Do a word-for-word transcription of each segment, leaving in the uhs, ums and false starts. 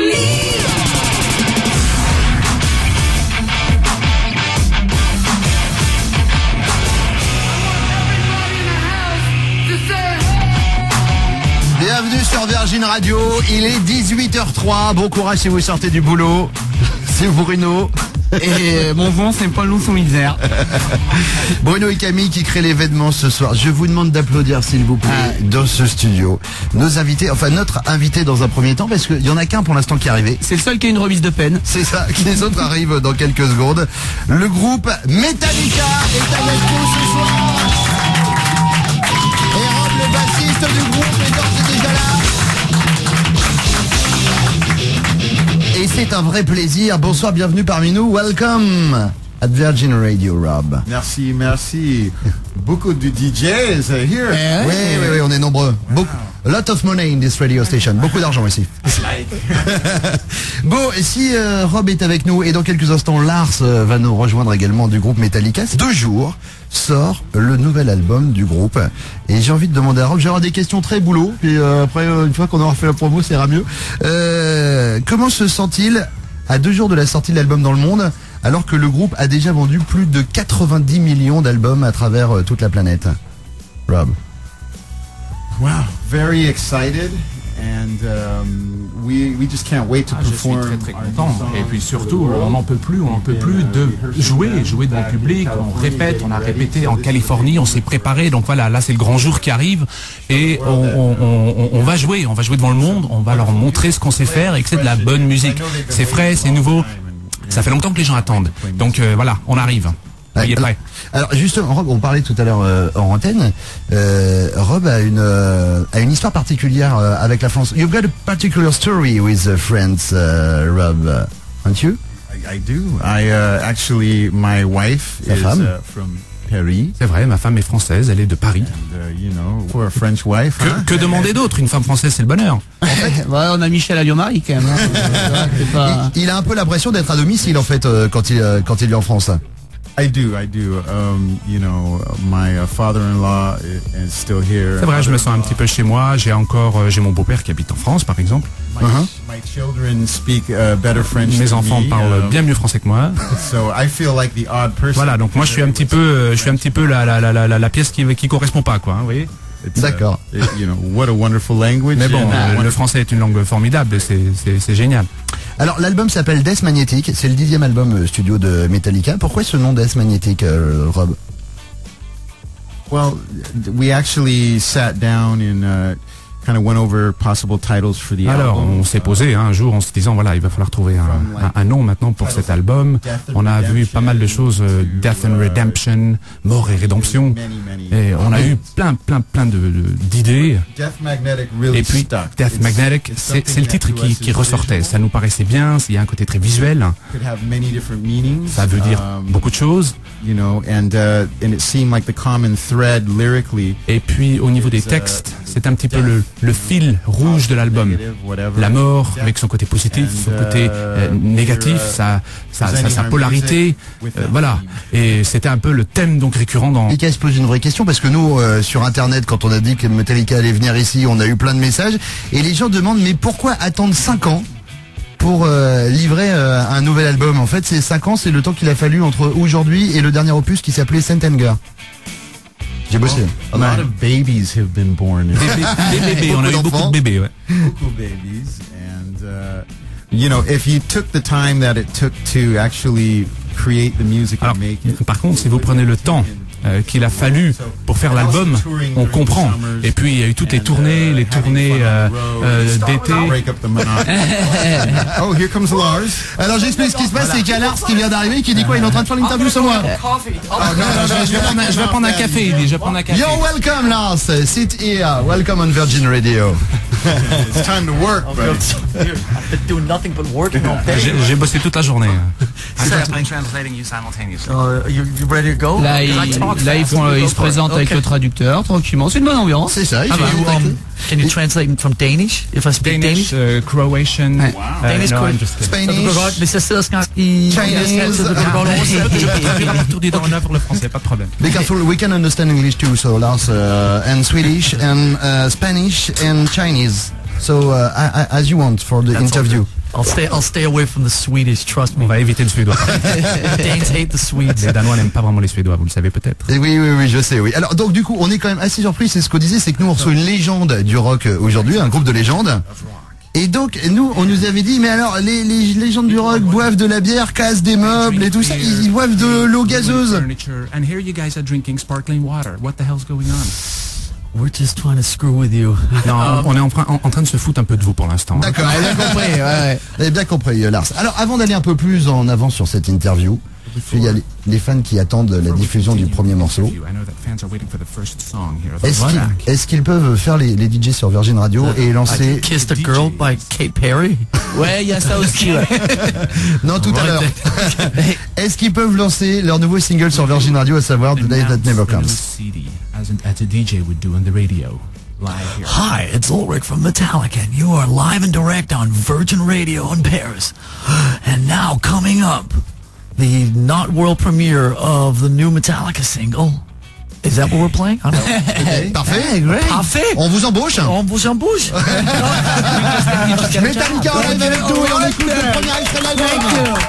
Bienvenue sur Virgin Radio, il est dix-huit heures trois, bon courage si vous sortez du boulot, c'est Bruno. Et mon vent, c'est pas loup sous misère. Bruno et Camille qui créent l'événement ce soir. Je vous demande d'applaudir s'il vous plaît ah. dans ce studio. Nos invités, enfin notre invité dans un premier temps, parce qu'il y en a qu'un pour l'instant qui est arrivé. C'est le seul qui a une remise de peine. C'est ça, les autres arrivent dans quelques secondes. Le groupe Metallica est avec nous ce soir. Et Rob, le bassiste du groupe, est d'ores et déjà là. Et c'est un vrai plaisir. Bonsoir, bienvenue parmi nous. Welcome at Virgin Radio, Rob. Merci, merci. Beaucoup de D Js are here. Eh oui, oui, oui, on est nombreux. Beaucoup, a lot of money in this radio station. Beaucoup d'argent ici. Bon, si euh, Rob est avec nous et dans quelques instants Lars euh, va nous rejoindre également du groupe Metallica. Deux jours sort le nouvel album du groupe et j'ai envie de demander à Rob, j'aurai des questions très boulot et euh, après euh, une fois qu'on aura fait la promo ça ira mieux. Euh, comment se sent-il à deux jours de la sortie de l'album dans le monde alors que le groupe a déjà vendu plus de quatre-vingt-dix millions d'albums à travers euh, toute la planète? Rob. Wow, very excited and um, we we just can't wait to ah, perform. Je suis très très content et puis surtout on n'en peut plus, on n'en peut plus de jouer, jouer devant le public. On répète, on a répété en Californie, on s'est préparé, donc voilà, là c'est le grand jour qui arrive et on, on, on, on va jouer, on va jouer devant le monde, on va leur montrer ce qu'on sait faire et que c'est de la bonne musique. C'est frais, c'est nouveau, ça fait longtemps que les gens attendent. Donc euh, voilà, on arrive. Ouais, alors, alors justement, Rob, on parlait tout à l'heure euh, en antenne. Euh, Rob a une euh, a une histoire particulière euh, avec la France. You've got a particular story with uh, France, uh, Rob, uh, aren't you? I, I do. I uh, actually, my wife La is femme. uh, from Paris. C'est vrai, ma femme est française, elle est de Paris. And, uh, you know, for a French wife. Que, huh? que demander d'autre? Une femme française, c'est le bonheur. En fait, ouais, on a Michel Alliot-Marie quand même. Hein. C'est pas... il, il a un peu l'impression d'être à domicile en fait euh, quand il euh, quand il est en France. I do, I do. Um, you know, my uh, father-in-law is still here. C'est vrai, je me sens un petit peu chez moi. J'ai encore, euh, j'ai mon beau-père qui habite en France, par exemple. My, uh-huh. my children speak uh, better French. Mes than enfants me, parlent uh, bien mieux français que moi. So I feel like the odd person. Voilà, donc moi je suis un petit peu, euh, je suis un petit peu la la la la, la pièce qui qui correspond pas, quoi. Hein, vous voyez. D'accord. Uh, you know, what a wonderful language. Mais bon, and, euh, uh, le français est une langue formidable, c'est c'est c'est génial. Alors l'album s'appelle Death Magnetic, c'est le dixième album euh, studio de Metallica. Pourquoi ce nom Death Magnetic, euh, Rob? Well, we actually sat down and uh, kind of went over possible titles for the Alors, album. on s'est posé hein, un jour en se disant voilà, il va falloir trouver un, un, un nom maintenant pour cet album. On a vu pas mal de choses, euh, Death and Redemption, Mort et Rédemption, et on a eu plein, plein, plein de d'idées. Death Magnetic really Et puis stuck. Death It's- Magnetic, it's c'est c'est le something titre that to qui, us qui is ressortait. visual. Ça nous paraissait bien. Il y a un côté très visuel. Could have many different meanings. Ça veut dire um, beaucoup de choses. You know, and uh, and it seemed like the common thread lyrically. Et puis au niveau des textes, c'est un petit peu le, le fil rouge de l'album. La mort avec son côté positif, son côté euh, négatif, sa, sa, sa, sa polarité, euh, voilà. Et c'était un peu le thème donc récurrent dans... Metallica se pose une vraie question parce que nous euh, sur internet quand on a dit que Metallica allait venir ici, on a eu plein de messages et les gens demandent mais pourquoi attendre cinq ans pour euh, livrer euh, un nouvel album? En fait, ces cinq ans, c'est le temps qu'il a fallu entre aujourd'hui et le dernier opus qui s'appelait Saint Anger. J'ai bossé. A lot of babies have been born. Des, des bébés, on a eu Beaucoup beaucoup d'enfants. de bébés, ouais. Beaucoup babies, and uh, you know, if you took the time that it took to actually create the music Alors, and make it. par contre, si vous prenez le temps euh, qu'il a fallu pour faire l'album, on comprend. Et puis il y a eu toutes les tournées, les tournées euh, euh, d'été. Break up the monotony. Oh, here comes Lars. Alors j'explique ce qui se passe, c'est qu'il y a Lars qui vient d'arriver qui dit quoi? Il est en train de faire l'interview sur moi. Ah, non, non, je, je vais prendre un, je vais prendre un café, il dit, je vais prendre un café. You're welcome Lars, sit here, welcome on Virgin Radio. It's time to work, buddy. I've been doing nothing but working on J'ai j'ai bossé toute la journée. I'm translating you simultaneously. Uh, you, you ready to go? Là, ils, là, ils, font, ils se présentent avec le traducteur, tranquillement. C'est une bonne ambiance. C'est ça, il Ah fait bah. du tacle. Can you translate from Danish? If I speak Danish, Danish? uh, Croatian, Ouais. uh, Danish, no, Cro- I'm just kidding. Spanish, Mais c'est ça, ce qu'il Chinese. Je peux traduire à partir du en œuvre le français, pas de problème. be careful, we can understand English too, so Lars, uh, and Swedish, and uh, Spanish, and Chinese. So, uh, I, I, as you want for the That's interview. I'll stay. I'll stay away from the Swedish. Trust me. On va éviter le suédois. Danes hate the Swedes. Les Danois n'aiment pas vraiment les Suédois, vous le savez peut-être. Et oui, oui, oui, je sais, oui. Alors, donc, du coup, on est quand même assez surpris. C'est ce qu'on disait, c'est que nous, on reçoit une légende du rock aujourd'hui, un groupe de légendes. Et donc, nous, on nous avait dit, mais alors, les, les légendes du rock boivent de la bière, cassent des meubles et tout ça. Ils, ils boivent de l'eau gazeuse. And here you guys are drinking sparkling water. What the hell's going on? We're just trying to screw with you. Non, on est en train, en, en train de se foutre un peu de vous pour l'instant. D'accord, Ouais, bien compris, ouais, ouais. vous avez bien compris, euh, Lars. Alors, avant d'aller un peu plus en avant sur cette interview, il y a les, les fans qui attendent la diffusion du premier morceau. Est-ce qu'ils, est-ce qu'ils peuvent faire les, les D J sur Virgin Radio et lancer... Kissed a Girl by Katy Perry. Ouais, il y a ça aussi, ouais. Non, tout à l'heure. Est-ce qu'ils peuvent lancer leur nouveau single sur Virgin Radio, à savoir The Day That Never Comes? Hi, it's Ulrich from Metallica, and you are live and direct on Virgin Radio in Paris. And now coming up, the not world premiere of the new Metallica single. Is that what we're playing? I don't know. Parfait. Hey, great. Parfait. On vous embauche. On bouge en bouge. Metallica en live avec nous et on écoute le premier extrait de l'album.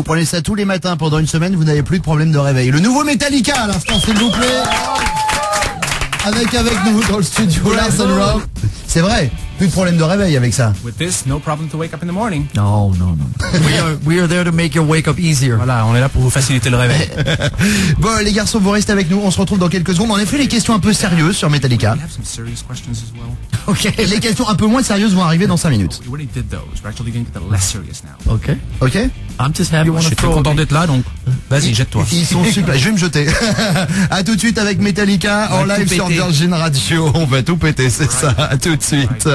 prenez ça tous les matins pendant une semaine, vous n'avez plus de problème de réveil. Le nouveau Metallica à l'instant, s'il vous plaît. Avec, avec nous dans le studio, Lars and Rob. C'est vrai, plus de problème de réveil avec ça. With this, no problem to wake up in the morning. No, no, no. we are we are there to make your wake up easier. Voilà, on est là pour vous faciliter le réveil. Bon, les garçons, vous restez avec nous. On se retrouve dans quelques secondes. En effet, les questions un peu sérieuses sur Metallica. We have some serious questions as well. Ok. Les questions un peu moins sérieuses vont arriver dans cinq minutes. We already did those. We're actually going to get the less serious now. Okay. Ok. I'm just happy. Je suis très content d'être là, donc vas-y, jette-toi. Ils sont super. Je vais me jeter. À tout de suite avec Metallica en live sur Virgin Radio. On va tout péter, c'est ça. À tout de suite.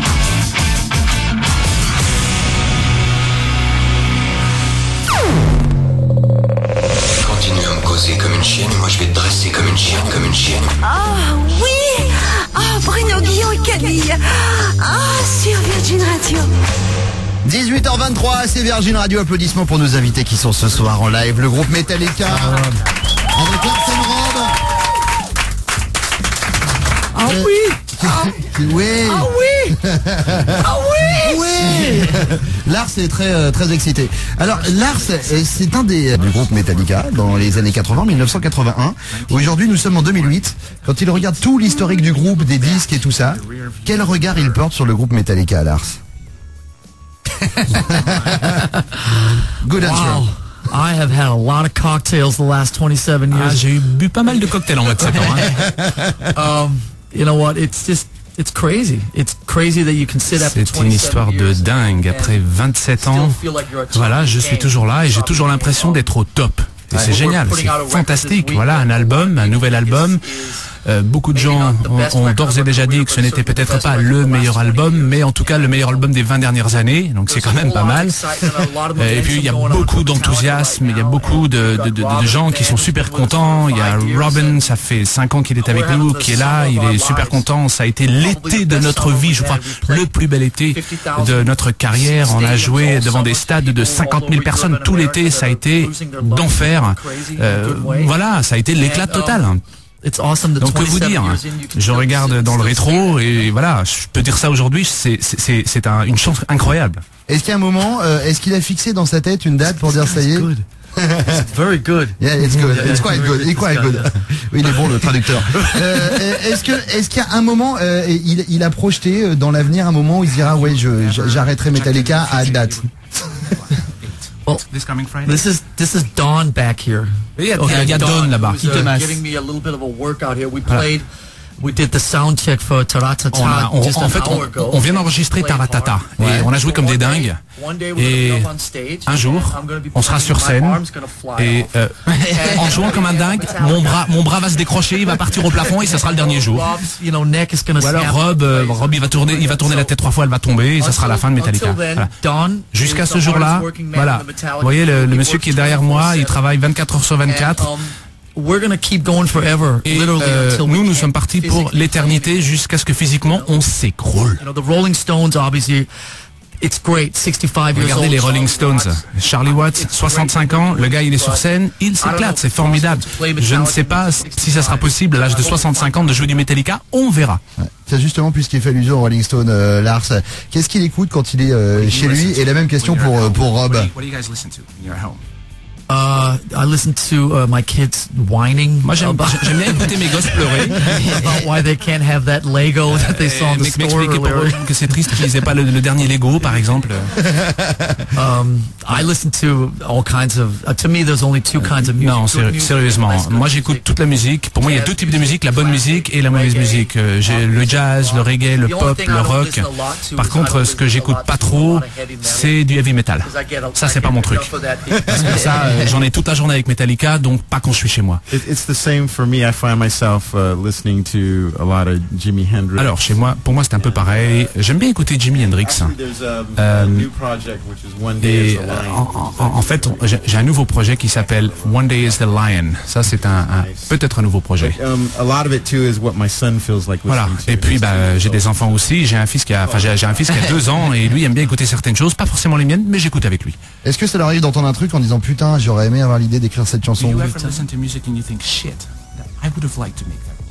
Continue à me causer comme une chienne et moi je vais te dresser comme une chienne, comme une chienne. Ah oui. Ah, Bruno Guillon et Camille. Ah, sur Virgin Radio. dix-huit heures vingt-trois, c'est Virgin Radio. Applaudissements pour nos invités qui sont ce soir en live. Le groupe Metallica avec Lars and Rob. Ah Euh, oui. Oui. Ah oui. Ah oui. Oui. Lars est très euh, très excité. Alors Lars, euh, c'est un des du groupe Metallica dans les années quatre-vingts, mille neuf cent quatre-vingt-un. Aujourd'hui, nous sommes en deux mille huit. Quand il regarde tout l'historique du groupe, des disques et tout ça, quel regard il porte sur le groupe Metallica, Lars? Good answer. Wow. I have had a lot of cocktails the last twenty-seven Ah, years. j'ai eu bu pas mal de cocktails en vingt-sept ans. Hein. um, you know what? It's just, it's crazy. It's crazy that you can sit after C'est une histoire de dingue. Après vingt-sept ans, voilà, je suis toujours là et j'ai toujours l'impression d'être au top. Et c'est génial, c'est fantastique. Voilà, un album, un nouvel album. Euh, beaucoup de gens ont, ont d'ores et déjà dit que ce n'était peut-être pas le meilleur album, mais en tout cas le meilleur album des vingt dernières années, donc c'est quand même pas mal. Euh, et puis il y a beaucoup d'enthousiasme, il y a beaucoup de, de, de, de gens qui sont super contents. Il y a Robin, ça fait cinq ans qu'il est avec nous, qui est là, il est super content. Ça a été l'été de notre vie, je crois, le plus bel été de notre carrière. On a joué devant des stades de cinquante mille personnes tout l'été, ça a été d'enfer. Euh, voilà, ça a été l'éclat total. Donc que vous dire, je regarde dans le rétro et voilà, je peux dire ça aujourd'hui, c'est c'est c'est un, une chance incroyable. Est-ce qu'il y a un moment, euh, est-ce qu'il a fixé dans sa tête une date pour dire ça y est? It's very good. Yeah, it's good. It's quite good. It's quite good. Oui, il est bon le traducteur. Euh, est-ce que est-ce qu'il y a un moment, euh, il il a projeté dans l'avenir un moment où il se dira ouais, je j'arrêterai Metallica à date. Well, This coming Friday. this is this is Dawn back here. Il y a, il y a Dawn là-bas. Who's, uh, giving me a little bit of a workout here. We played. We did the sound check for Taratata On a- on- just en an fait, hour on, ago. on vient d'enregistrer Taratata et on a joué comme des dingues. Et un jour, on sera sur scène et euh, en jouant comme un dingue, mon bras, mon bras va se décrocher, il va partir au plafond et ce sera le dernier jour. Ou alors Rob, euh, Rob, il va tourner, il va tourner la tête trois fois, elle va tomber et ce sera la fin de Metallica. Voilà. Jusqu'à ce jour-là, voilà. Vous voyez le, le monsieur qui est derrière moi, il travaille vingt-quatre heures sur vingt-quatre. We're gonna keep going forever, Et literally euh, until we nous, nous can't sommes partis pour physically l'éternité jusqu'à ce que physiquement on s'écroule. You know, the Rolling Stones, obviously, it's great. sixty-five years Regardez old. les Rolling Stones. Charlie Watts, soixante-cinq ans, le gars il est sur scène, il s'éclate, c'est formidable. Je ne sais pas si ça sera possible à l'âge de soixante-cinq ans de jouer du Metallica, on verra. Ouais. C'est justement puisqu'il fait allusion au Rolling Stone, euh, Lars. Qu'est-ce qu'il écoute quand il est euh, chez lui? Et la même question pour euh, pour Rob. What do you guys listen to when you're at home? Uh, I listen to uh, my kids whining. Moi j'aime about, j'aime bien écouter mes gosses pleurer. about why they can't have that Lego that they saw in the Mais store m'expliquer pour eux earlier. que c'est triste qu'ils aient pas le, le dernier Lego par exemple. Um, I listen to all kinds of. Uh, to me, there's only two kinds of music. Non, Good séri- music, sérieusement. less good Moi, music. j'écoute toute la musique. Pour moi, il y a deux types de musique, la bonne musique et la mauvaise musique. Euh, J'ai le jazz, le reggae, le pop, le rock. Par contre, ce que j'écoute pas trop, c'est du heavy metal. Ça, c'est pas mon truc. Parce que ça, euh, j'en ai toute la journée avec Metallica, donc pas quand je suis chez moi. It, it's the same for me. I find myself uh, listening to a lot of Jimi Hendrix. Alors, chez moi, pour moi, c'est un peu pareil. J'aime bien écouter Jimi Hendrix. Actually, there's a, Euh, a new project which is One Day Et is a euh, Lion. en, en- en fait, j'ai j'ai un nouveau projet qui s'appelle One Day is the Lion. Ça, c'est un, un peut-être un nouveau projet. Um, a lot of it too is what my son feels like listening Voilà. to. Et puis, bah, j'ai des enfants aussi. J'ai un fils qui a, enfin, j'ai j'ai un fils qui a deux ans et lui aime bien écouter certaines choses, pas forcément les miennes, mais j'écoute avec lui. Est-ce que ça leur arrive d'entendre un truc en disant putain, j'aurais aimé avoir l'idée d'écrire cette chanson? Do you ever listen to music and you think, shit, I would have liked to make that?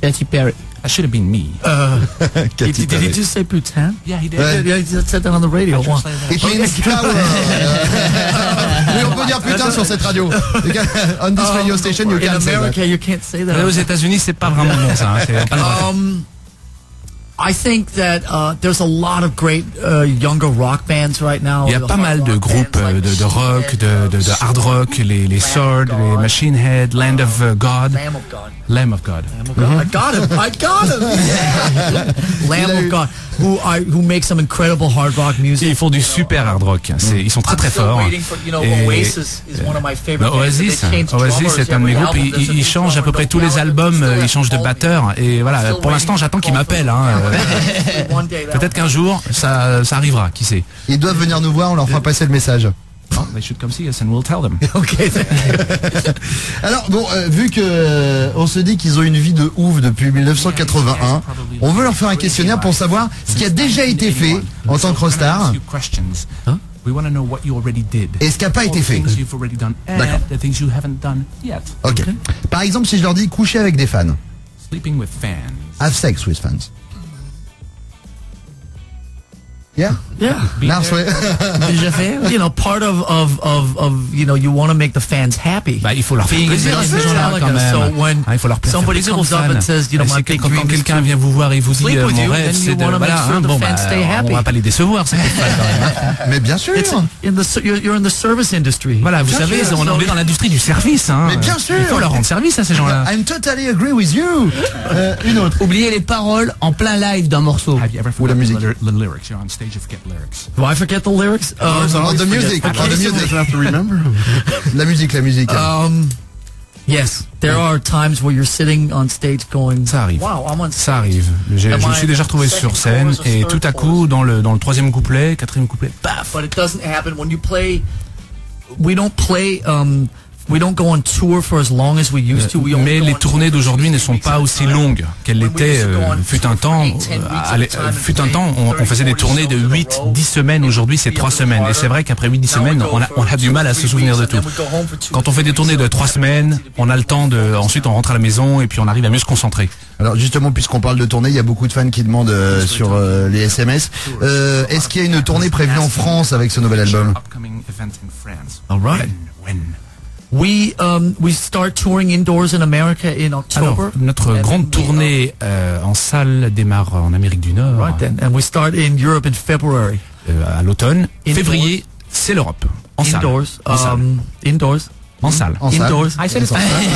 Katy Perry. That should have been me. Uh, Katy did, did Perry. he just say Bhutan? Yeah, he did. Ouais. Yeah, he just said that on the radio. I translated that. It means power. Oui, on peut dire putain sur cette radio. On this radio station, you In can say America, that. you can't say that. Aux États-Unis, c'est pas vraiment bon ça. Hein, c'est pas le droit. Um, I think that uh, there's a lot of great uh, younger rock bands right now. Il y a The pas hard mal de rock groupes bands euh, like de, de rock, de, de, de Machine hard rock, les, les Sword, les Machine Head, Land of uh, God, Lamb of God. Lamb of God. Lamb of God. I got him. I got him. Lamb of God, who I who make some incredible hard rock Et music. ils font du super hard rock. C'est, ils sont très I'm très still forts. waiting for, you know, Et- Oasis is one of my favorite Bah, bands. Oasis, They change Oasis, drummers c'est un de mes every groupes. album. Ils, There's a ils new changent à peu drummer, près no tous les Gallagher, albums. still euh, at Ils changent de home. batteur. Et voilà. Pour l'instant, j'attends qu'ils m'appellent. Hein. Euh, One day that Peut-être qu'un jour, ça, ça arrivera. Qui sait? Ils doivent venir nous voir, on leur fera passer le message. Oh, they should come see us and we'll tell them. Okay. Alors bon, euh, vu que euh, on se dit qu'ils ont une vie de ouf depuis mille neuf cent quatre-vingt-un, on veut leur faire un questionnaire pour savoir ce qui a déjà été fait en tant que rockstar Huh? We want to know what you already did. et ce qui n'a pas All été the fait. things you've already done D'accord. and the things you haven't done yet. Ok. Par exemple, si je leur dis coucher avec des fans, Sleeping with fans. have sex with fans. Yeah. Yeah. Lars, ouais. Déjà fait. You know, part of of of of you know, you want to make the fans happy. Bah, il faut leur faire Being plaisir à in ces gens-là quand Metallica. même. So when Ah, il faut leur faire somebody plaisir aux comes up fans. and says, you know, Et my c'est big quand, quand dream is quelqu'un to vient vous voir et vous dit sleep euh, with mon you, rêve then c'est you de wanna make voilà sure hein, the bon fans bah, stay on happy. va pas les décevoir c'est pas quand même. Mais bien sûr. It's in the you're, you're in the service industry. Voilà, vous Bien savez, sûr. on on est dans l'industrie du service hein. Mais bien sûr. Il faut leur rendre service à ces gens-là. I'm totally agree with you. Euh, une autre. Oubliez les paroles en plein live d'un morceau. Have you ever Ou la forgotten musique. the, lyr- the lyrics? You're on stage, you forget lyrics. Do I forget the lyrics? Um, Oh, the music. Oh, the music. La musique, la musique. um, yes, there are times where you're sitting on stage going, Ça arrive. wow, I'm on Ça arrive. J'ai- Je me suis déjà retrouvé sur scène et tout à coup, dans le dans le troisième couplet, quatrième couplet, paf. But it doesn't happen when you play. We don't play. Um, we don't go on tour for as long as we used to. We only Mais go les on tournées tour for d'aujourd'hui two, ne three sont weeks pas at a aussi time. longues qu'elles When we l'étaient. used to go euh, on Fut tour un for temps, eight, ten euh, weeks at a allez, time euh, and fut un play temps, on, on thirty, faisait des forty tournées de shows in a huit, row. dix semaines. Aujourd'hui, c'est It'd be a trois little semaines. Et harder. c'est vrai qu'après huit, dix Now we semaines, go on a, for on a du two, mal à three se souvenir de weeks, tout. and then we go home for two, Quand on fait des three tournées de weeks. trois semaines, on a le temps de, ensuite on rentre à la maison et puis on arrive à mieux se concentrer. Alors justement, puisqu'on parle de tournée, il y a beaucoup de fans qui demandent euh, sur euh, les S M S. Euh, Est-ce qu'il y a une tournée prévue en France avec ce nouvel album? Upcoming event in France. All right. When? We um we start touring indoors in America in Alors, October. notre And grande then we, tournée euh, en salle démarre en Amérique du Nord Right then, and we start in Europe in February. euh, à l'automne. Indoors. Février, c'est l'Europe. En salle. Indoors. En salle. Um, indoors. En salle. En salle. Indoors. I said it's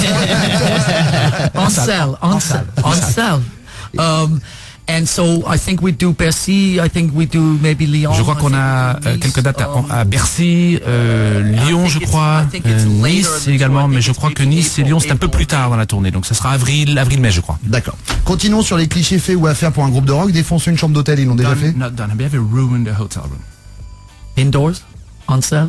On sale. On sale. On sale. Um, and so I think we do Bercy. I think we do maybe Lyon. Je crois I qu'on think a we do euh, Nice, quelques dates à, um, à Bercy, euh, Lyon, je crois, euh, Nice également, mais je crois que Nice et Lyon c'est un peu plus tard dans la tournée, donc ça sera avril, avril-mai, je crois. D'accord. Continuons sur les clichés faits ou à faire pour un groupe de rock. Défoncer une chambre d'hôtel, ils l'ont déjà fait. Done, not done. Have you ever ruined a hotel room? Indoors. On sale.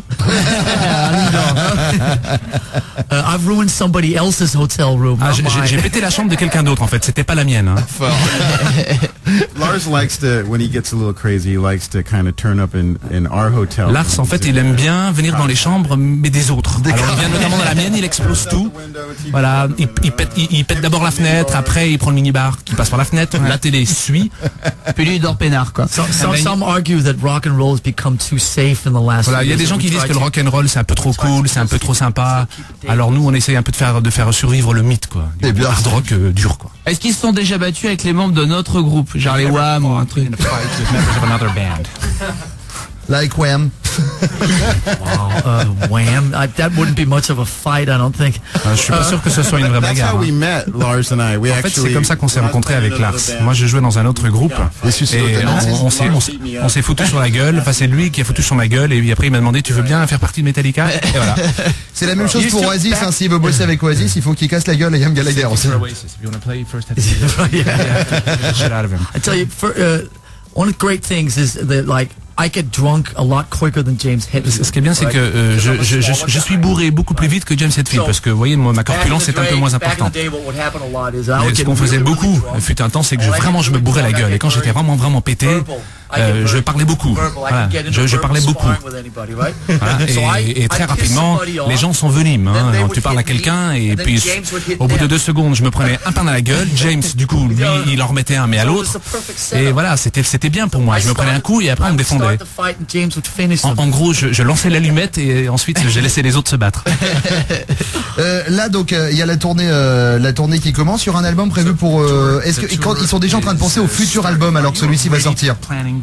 uh, I've ruined somebody else's hotel room. Ah, not j'ai- j'ai mine. j'ai pété la chambre de quelqu'un d'autre en fait, c'était pas la mienne. Hein. Lars likes to, when he gets a little crazy, he likes to kind of turn up in, in our hotel. Lars, en fait, il aime bien venir dans les chambres, mais des autres. Alors, il vient notamment dans la mienne, il explose tout. Voilà, il, il pète, il, il pète d'abord la fenêtre, après il prend le minibar qui passe par la fenêtre, la télé suit. Puis lui, il dort peinard, quoi. So, so, then- some argue that rock and roll has become too safe in the last. Voilà, il y a few des years, gens and qui we disent try que le to- rock and roll c'est un peu trop cool, c'est un peu trop sympa. Alors nous, on essaye un peu de faire de faire survivre le mythe, quoi. Eh bien. Hard rock euh, dur, quoi. Est-ce qu'ils se sont déjà battus avec les membres de notre groupe, genre les Wham ou un truc? In a fight with members of another band. Like Wham. Wow, uh, wham! I, that wouldn't be much of a fight, I don't think. Euh, je suis pas sûr que ce soit une vraie That's bagarre. how hein. we met, Lars and I. We En fait, actually. c'est comme ça qu'on s'est when I was rencontrés playing avec Lars. another band, Moi, je jouais dans un autre groupe Et suicide et Hotel. on, on s'est on, s'est- on s'est foutu sur la gueule. Enfin, c'est lui qui a foutu sur ma gueule et puis après il m'a demandé tu veux bien faire partie de Metallica et voilà. C'est la même chose pour Oasis. Hein, S'il veut bosser avec Oasis, il faut qu'il casse la gueule à Liam Gallagher aussi. If you want to play, first have to get the shit out of him. I tell you, for, uh, one of the great things is that like I get drunk a lot quicker than James Hetfield. Ce qui est bien, c'est que euh, je, je, je, je suis bourré beaucoup plus vite que James Hetfield parce que vous voyez, moi, ma corpulence est un peu moins importante. Mais ce qu'on faisait beaucoup, fut un temps, c'est que je, vraiment je me bourrais la gueule et quand j'étais vraiment vraiment pété, euh, je parlais beaucoup. Voilà. Je, je parlais beaucoup. Voilà. Et, et très rapidement, les gens sont venus. Hein. Tu parles à quelqu'un et puis au bout de deux secondes, je me prenais un pain dans la gueule. James, du coup, lui, il en remettait un mais à l'autre. Et voilà, c'était c'était bien pour moi. Je me prenais un coup et après on me défendait. En, en gros, je, je lançais l'allumette et ensuite j'ai laissé les autres se battre. euh, là donc il euh, y a la tournée, euh, la tournée qui commence sur un album prévu pour. Euh, Est-ce que quand, ils sont déjà en train de penser au futur album alors que celui-ci va sortir?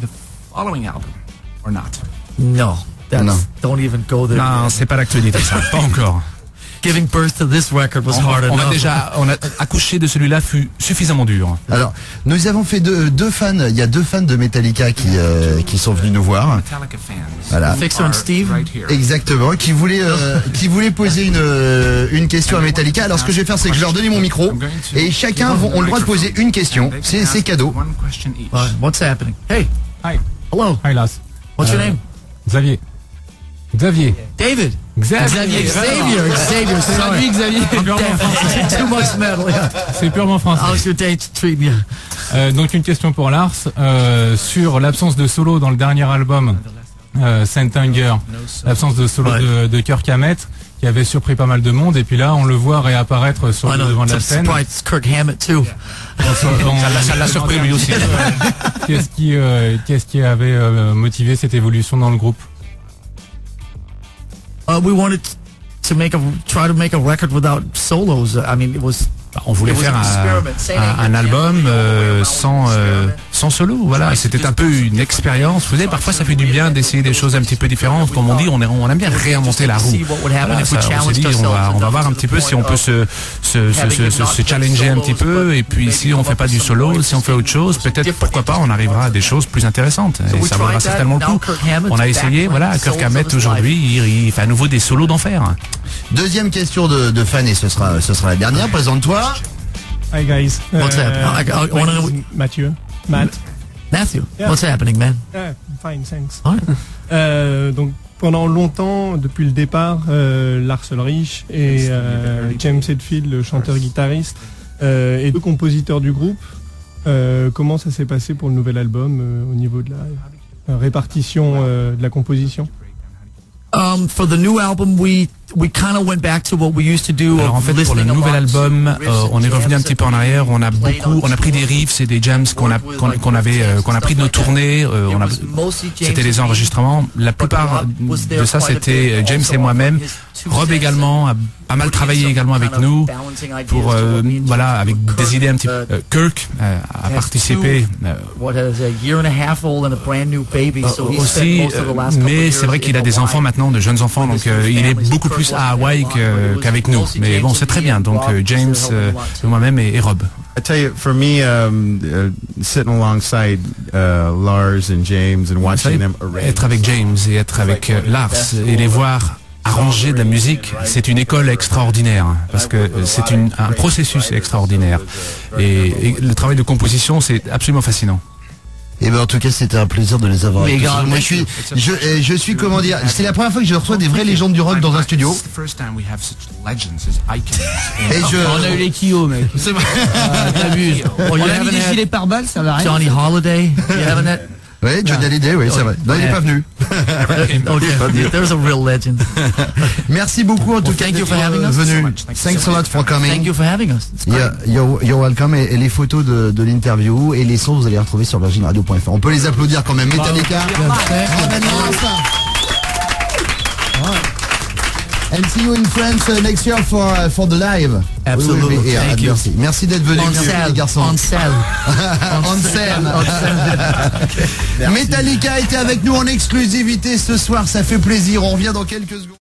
No, that's, Non. don't even go there. Non, c'est pas l'actualité, ça. Pas encore. Giving birth to this record was hard On a enough. déjà, on a accouché de celui-là fut suffisamment dur. Alors, nous avons fait deux, deux fans. Il y a deux fans de Metallica qui euh, qui sont venus nous voir. Voilà. Fixer and Steve. Exactement. Qui voulaient euh, qui voulaient poser une euh, une question à Metallica. Alors, ce que je vais faire, c'est que je vais leur donner mon micro et chacun vont, ont le droit de poser une question. C'est c'est cadeau. Uh, what's happening? Hey. Hi. Hello. Hi, Lars. What's your name? Xavier. Xavier. David. Xavier. Xavier. Xavier. Xavier. Sorry. Xavier. Too much metal. Yeah. C'est purement français. How's your day treating you? Euh, donc une question pour Lars euh, sur l'absence de solo dans le dernier album euh, Saint Anger, l'absence de solo Ouais. de, de Kirk Hammett qui avait surpris pas mal de monde et puis là on le voit réapparaître sur I le know. devant de la It's a scène. surprise. It's Kirk Hammett too. On- on- Ça l'a- ça l'a surpris lui aussi. Qu'est-ce qui, euh, qu'est-ce qui avait euh, motivé cette évolution dans le groupe? Uh, we wanted to make a try to make a record without solos. I mean, it was. On voulait faire un, un, un album euh, sans euh, sans solo, voilà. C'était un peu une expérience. Vous savez, parfois ça fait du bien d'essayer des choses un petit peu différentes. Comme on dit, on, est, on aime bien réinventer la roue. Voilà, ça, on s'est dit, on va on va voir un petit peu si on peut se se, se, se, se, se challenger un petit peu. Et puis si on fait pas du solo, si on fait autre chose, peut-être pourquoi pas, on arrivera à des choses plus intéressantes. Et ça vaudra certainement le coup. On a essayé, voilà. Kirk Hammett aujourd'hui, il, il fait à nouveau des solos d'enfer. Deuxième question de, de fan et ce sera ce sera la dernière. Présente-toi. Hi guys. What's Uh, happening? I, I, I my want name to know. is Mathieu. Matt. Matthew, Yeah. what's happening, man? Yeah, fine, thanks. All right. Euh, donc pendant longtemps, depuis le départ, euh, Lars Ulrich et euh, James Hetfield, le chanteur-guitariste, euh, et deux compositeurs du groupe. Euh, comment ça s'est passé pour le nouvel album euh, au niveau de la euh, répartition euh, de la composition? Um, for the new album, we we kind of went back to what we used to do. Alors en fait pour le nouvel album, euh, on est revenu un petit peu en arrière. On a beaucoup, on a pris des riffs et des jams qu'on a qu'on qu'on avait euh, qu'on a pris de nos tournées. Euh, on a, c'était des enregistrements. La plupart de ça c'était James et moi-même. Rob également a pas mal travaillé également avec nous pour euh, voilà avec des idées un petit peu. Euh, Kirk euh, a participé euh, aussi, euh, mais c'est vrai qu'il a des enfants maintenant, de jeunes enfants, donc euh, il est beaucoup plus à Hawaï que- qu'avec nous. Mais bon, c'est très bien. Donc euh, James, euh, moi-même et, et Rob. I tell you, for me, um, uh, sitting alongside uh, Lars and James and Vous watching savez, them arrange. être avec James et être avec euh, Lars et les voir arranger de la musique, c'est une école extraordinaire hein, parce que euh, c'est une- un processus extraordinaire et, et le travail de composition c'est absolument fascinant. Et ben en tout cas c'était un plaisir de les avoir. Mais avec nous. grave, Moi je suis je, euh, je suis comment dire, c'est la première fois que je reçois des vraies légendes du rock dans un studio. Et je On a eu les Kyo, mec. c'est vrai. Ah, t'abuses. On you a mis haven't des had gilets pare-balles, ça va rien. Johnny Holiday. You haven't had. Ouais, Johnny Hallyday, oui, c'est vrai. Non, il est pas venu. Okay, there's a real legend. Merci beaucoup en tout Well, cas thank you d'être for having euh, us. venu. Thanks a lot for coming. Thank you for having us. It's great. Yeah, you're, you're welcome. Et, et les photos de, de l'interview et les sons, vous allez les retrouver sur virgin radio point f r. On peut les applaudir quand même. Metallica. And see you in France uh, next year for uh, for the live. Absolutely. We will be here. Thank you. Merci. Merci d'être venu, On les scène, garçons. on scène. On scène. Metallica était avec nous en exclusivité ce soir. Ça fait plaisir. On revient dans quelques secondes.